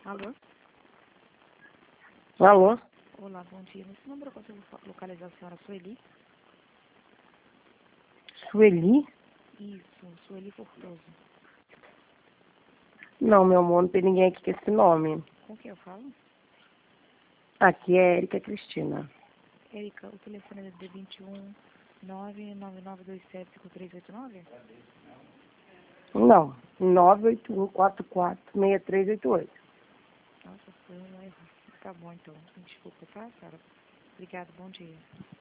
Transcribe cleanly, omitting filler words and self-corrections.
Alô? Alô? Olá, bom dia. Nesse número eu consigo localizar a senhora Sueli? Sueli? Isso, Sueli Fortoso. Não, meu amor, não tem ninguém aqui com esse nome. Com quem eu falo? Aqui é Erika Cristina. Erika, o telefone é D21 999275389? Não, 981446388. Nossa, foi um erro. Tá bom, então. Desculpa, tá, senhora? Obrigada, bom dia.